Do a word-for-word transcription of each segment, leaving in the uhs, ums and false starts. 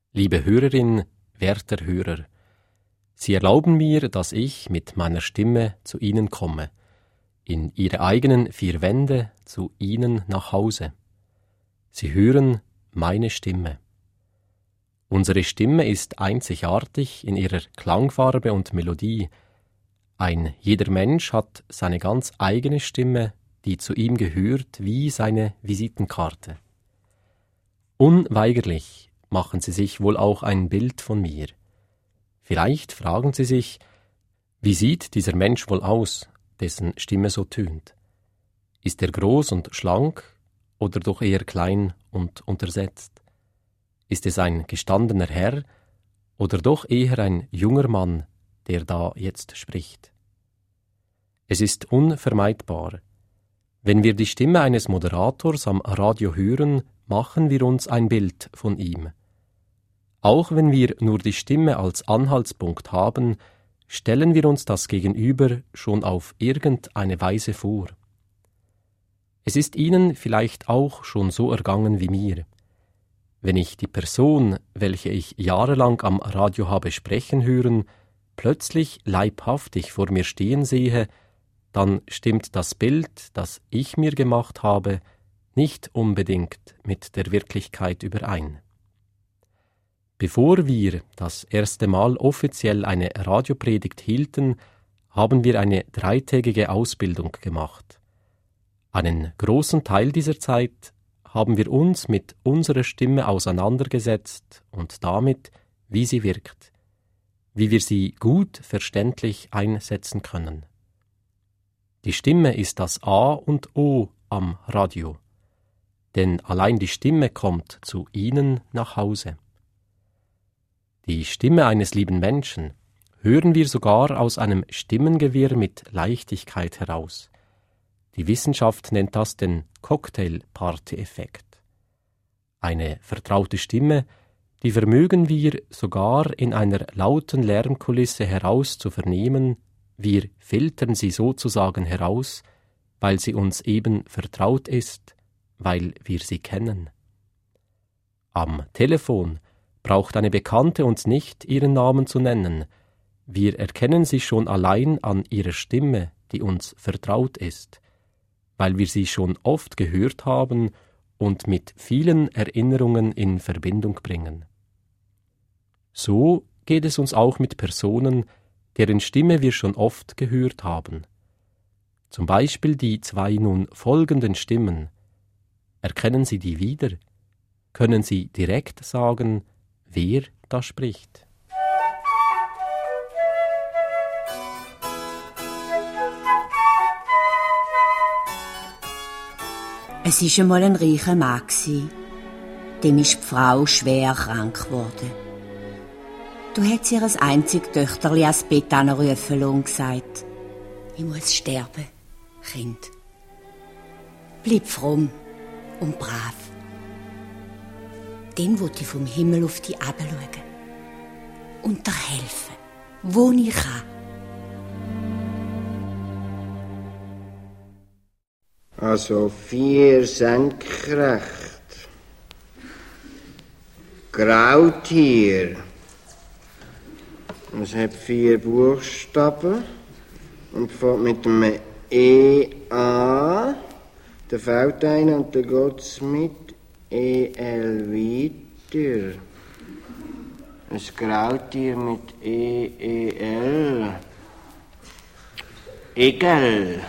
Liebe Hörerin, werter Hörer, Sie erlauben mir, dass ich mit meiner Stimme zu Ihnen komme, in Ihre eigenen vier Wände, zu Ihnen nach Hause. Sie hören meine Stimme. Unsere Stimme ist einzigartig in ihrer Klangfarbe und Melodie. Ein jeder Mensch hat seine ganz eigene Stimme, die zu ihm gehört wie seine Visitenkarte. Unweigerlich machen Sie sich wohl auch ein Bild von mir. Vielleicht fragen Sie sich, wie sieht dieser Mensch wohl aus, dessen Stimme so tönt? Ist er groß und schlank oder doch eher klein und untersetzt? Ist es ein gestandener Herr oder doch eher ein junger Mann, der da jetzt spricht? Es ist unvermeidbar. Wenn wir die Stimme eines Moderators am Radio hören, machen wir uns ein Bild von ihm. Auch wenn wir nur die Stimme als Anhaltspunkt haben, stellen wir uns das Gegenüber schon auf irgendeine Weise vor. Es ist Ihnen vielleicht auch schon so ergangen wie mir. Wenn ich die Person, welche ich jahrelang am Radio habe sprechen hören, plötzlich leibhaftig vor mir stehen sehe, dann stimmt das Bild, das ich mir gemacht habe, nicht unbedingt mit der Wirklichkeit überein. Bevor wir das erste Mal offiziell eine Radiopredigt hielten, haben wir eine dreitägige Ausbildung gemacht. Einen großen Teil dieser Zeit haben wir uns mit unserer Stimme auseinandergesetzt und damit, wie sie wirkt, wie wir sie gut verständlich einsetzen können. Die Stimme ist das A und O am Radio, denn allein die Stimme kommt zu Ihnen nach Hause. Die Stimme eines lieben Menschen hören wir sogar aus einem Stimmengewirr mit Leichtigkeit heraus. Die Wissenschaft nennt das den Cocktail-Party-Effekt. Eine vertraute Stimme, die vermögen wir sogar in einer lauten Lärmkulisse heraus zu vernehmen, wir filtern sie sozusagen heraus, weil sie uns eben vertraut ist, weil wir sie kennen. Am Telefon braucht eine Bekannte uns nicht ihren Namen zu nennen, wir erkennen sie schon allein an ihrer Stimme, die uns vertraut ist, weil wir sie schon oft gehört haben und mit vielen Erinnerungen in Verbindung bringen. So geht es uns auch mit Personen, deren Stimme wir schon oft gehört haben. Zum Beispiel die zwei nun folgenden Stimmen. Erkennen Sie die wieder? Können Sie direkt sagen, wer da spricht? Es war einmal ein reicher Mann. Dem ist die Frau schwer krank geworden. Du hättest ihr ein einziges Töchterli ans Bett anrufen und gesagt, ich muss sterben, Kind. Bleib fromm und brav. Dann will ich vom Himmel auf dich herabschauen und dir helfen, wo ich kann. Also vier senkrecht. Grautier. Es hat vier Buchstaben und fängt mit dem E an. Da fällt einer und dann geht es mit E L weiter. Ein Grautier mit E E L. Egel.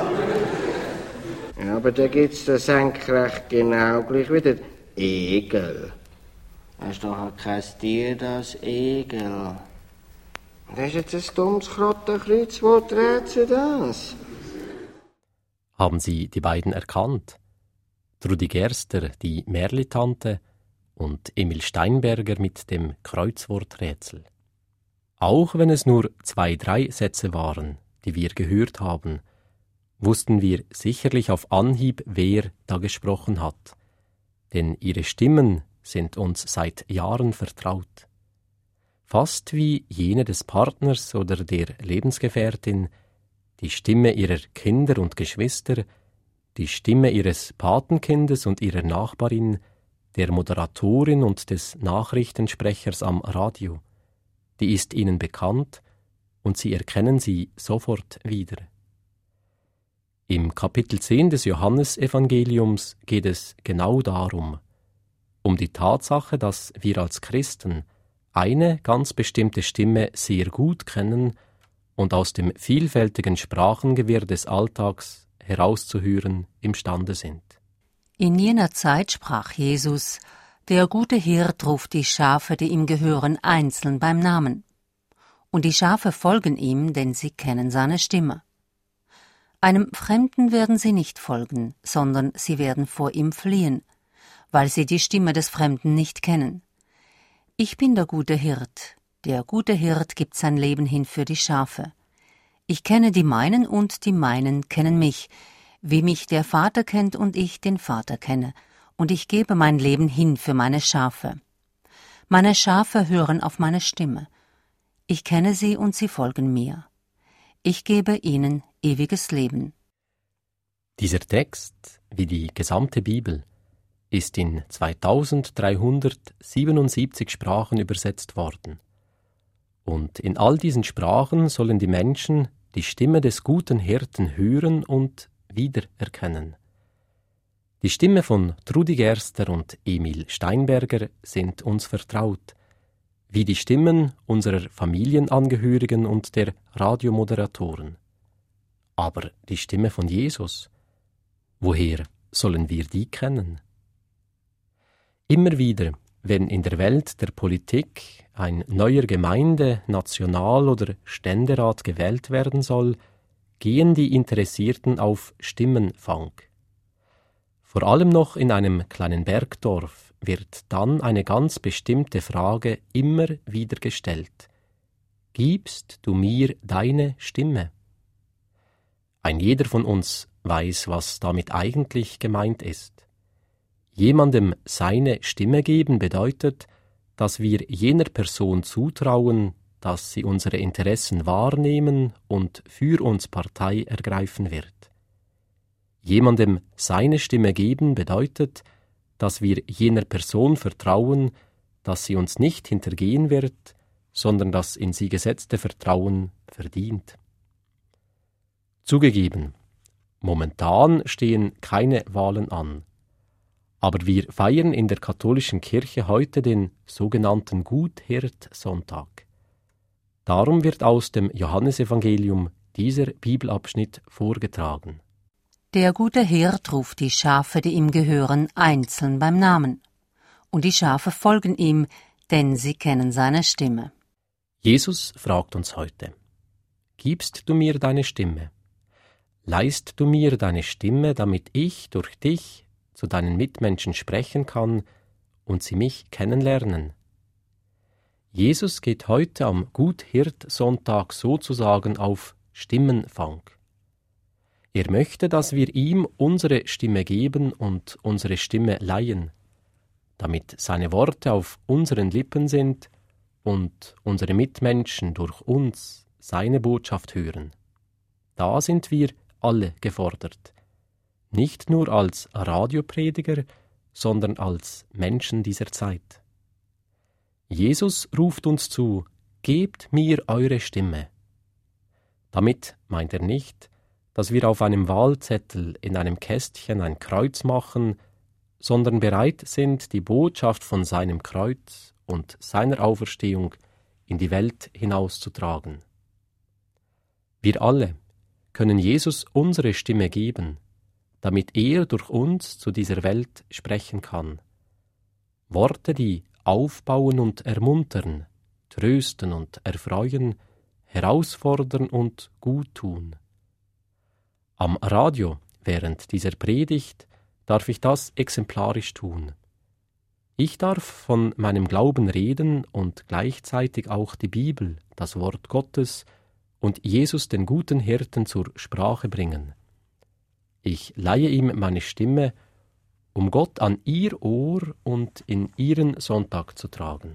Ja, aber da gibt es das senkrecht genau gleich wieder. Egel. Das ist doch kein Tier, das Egel. Das ist jetzt ein dummes Krottenkreuz, wo dreht sie das? Haben Sie die beiden erkannt? Trudi Gerster, die Märli-Tante, und Emil Steinberger mit dem Kreuzworträtsel. Auch wenn es nur zwei, drei Sätze waren, die wir gehört haben, wussten wir sicherlich auf Anhieb, wer da gesprochen hat, denn ihre Stimmen sind uns seit Jahren vertraut. Fast wie jene des Partners oder der Lebensgefährtin, die Stimme ihrer Kinder und Geschwister, die Stimme ihres Patenkindes und ihrer Nachbarin, der Moderatorin und des Nachrichtensprechers am Radio, die ist ihnen bekannt und sie erkennen sie sofort wieder. Im Kapitel zehn des Johannesevangeliums geht es genau darum, um die Tatsache, dass wir als Christen eine ganz bestimmte Stimme sehr gut kennen und aus dem vielfältigen Sprachengewirr des Alltags herauszuhören imstande sind. In jener Zeit sprach Jesus: Der gute Hirt ruft die Schafe, die ihm gehören, einzeln beim Namen. Und die Schafe folgen ihm, denn sie kennen seine Stimme. Einem Fremden werden sie nicht folgen, sondern sie werden vor ihm fliehen, weil sie die Stimme des Fremden nicht kennen. Ich bin der gute Hirt. Der gute Hirt gibt sein Leben hin für die Schafe. Ich kenne die meinen und die meinen kennen mich, wie mich der Vater kennt und ich den Vater kenne, und ich gebe mein Leben hin für meine Schafe. Meine Schafe hören auf meine Stimme. Ich kenne sie und sie folgen mir. Ich gebe ihnen ewiges Leben. Dieser Text, wie die gesamte Bibel, ist in zweitausenddreihundertsiebenundsiebzig Sprachen übersetzt worden. Und in all diesen Sprachen sollen die Menschen die Stimme des guten Hirten hören und wiedererkennen. Die Stimme von Trudi Gerster und Emil Steinberger sind uns vertraut, wie die Stimmen unserer Familienangehörigen und der Radiomoderatoren. Aber die Stimme von Jesus, woher sollen wir die kennen? Immer wieder, wenn in der Welt der Politik ein neuer Gemeinde-, National- oder Ständerat gewählt werden soll, gehen die Interessierten auf Stimmenfang. Vor allem noch in einem kleinen Bergdorf wird dann eine ganz bestimmte Frage immer wieder gestellt: Gibst du mir deine Stimme? Ein jeder von uns weiß, was damit eigentlich gemeint ist. Jemandem seine Stimme geben bedeutet, dass wir jener Person zutrauen, dass sie unsere Interessen wahrnehmen und für uns Partei ergreifen wird. Jemandem seine Stimme geben bedeutet, dass wir jener Person vertrauen, dass sie uns nicht hintergehen wird, sondern das in sie gesetzte Vertrauen verdient. Zugegeben, momentan stehen keine Wahlen an, aber wir feiern in der katholischen Kirche heute den sogenannten Guthirt-Sonntag. Darum wird aus dem Johannesevangelium dieser Bibelabschnitt vorgetragen. Der gute Hirt ruft die Schafe, die ihm gehören, einzeln beim Namen. Und die Schafe folgen ihm, denn sie kennen seine Stimme. Jesus fragt uns heute: Gibst du mir deine Stimme? Leihst du mir deine Stimme, damit ich durch dich zu deinen Mitmenschen sprechen kann und sie mich kennenlernen? Jesus geht heute am Guthirt-Sonntag sozusagen auf Stimmenfang. Er möchte, dass wir ihm unsere Stimme geben und unsere Stimme leihen, damit seine Worte auf unseren Lippen sind und unsere Mitmenschen durch uns seine Botschaft hören. Da sind wir alle gefordert, nicht nur als Radioprediger, sondern als Menschen dieser Zeit. Jesus ruft uns zu: Gebt mir eure Stimme. Damit meint er nicht, dass wir auf einem Wahlzettel in einem Kästchen ein Kreuz machen, sondern bereit sind, die Botschaft von seinem Kreuz und seiner Auferstehung in die Welt hinauszutragen. Wir alle können Jesus unsere Stimme geben, damit er durch uns zu dieser Welt sprechen kann. Worte, die aufbauen und ermuntern, trösten und erfreuen, herausfordern und gut tun. Am Radio während dieser Predigt darf ich das exemplarisch tun. Ich darf von meinem Glauben reden und gleichzeitig auch die Bibel, das Wort Gottes und Jesus, den guten Hirten, zur Sprache bringen. Ich leihe ihm meine Stimme, um Gott an ihr Ohr und in ihren Sonntag zu tragen.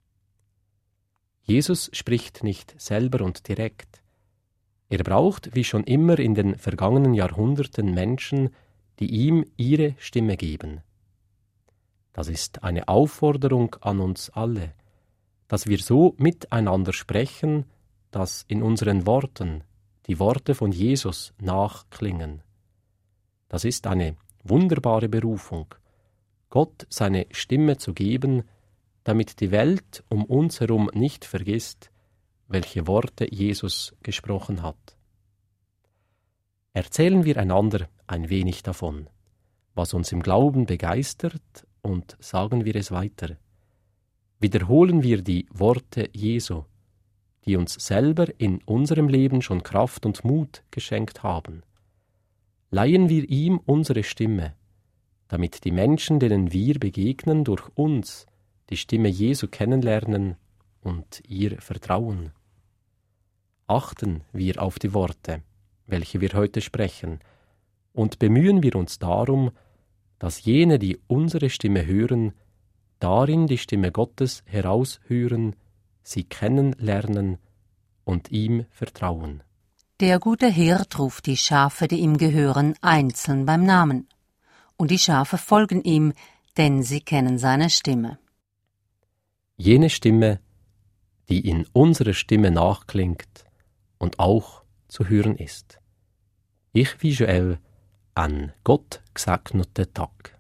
Jesus spricht nicht selber und direkt. Er braucht, wie schon immer in den vergangenen Jahrhunderten, Menschen, die ihm ihre Stimme geben. Das ist eine Aufforderung an uns alle, dass wir so miteinander sprechen, dass in unseren Worten die Worte von Jesus nachklingen. Das ist eine wunderbare Berufung, Gott seine Stimme zu geben, damit die Welt um uns herum nicht vergisst, welche Worte Jesus gesprochen hat. Erzählen wir einander ein wenig davon, was uns im Glauben begeistert, und sagen wir es weiter. Wiederholen wir die Worte Jesu, die uns selber in unserem Leben schon Kraft und Mut geschenkt haben. Leihen wir ihm unsere Stimme, damit die Menschen, denen wir begegnen, durch uns die Stimme Jesu kennenlernen und ihr vertrauen. Achten wir auf die Worte, welche wir heute sprechen, und bemühen wir uns darum, dass jene, die unsere Stimme hören, darin die Stimme Gottes heraushören, sie kennenlernen und ihm vertrauen. Der gute Hirt ruft die Schafe, die ihm gehören, einzeln beim Namen. Und die Schafe folgen ihm, denn sie kennen seine Stimme. Jene Stimme, die in unserer Stimme nachklingt und auch zu hören ist. Ich wie Joel, einen Gott gesegneten Tag.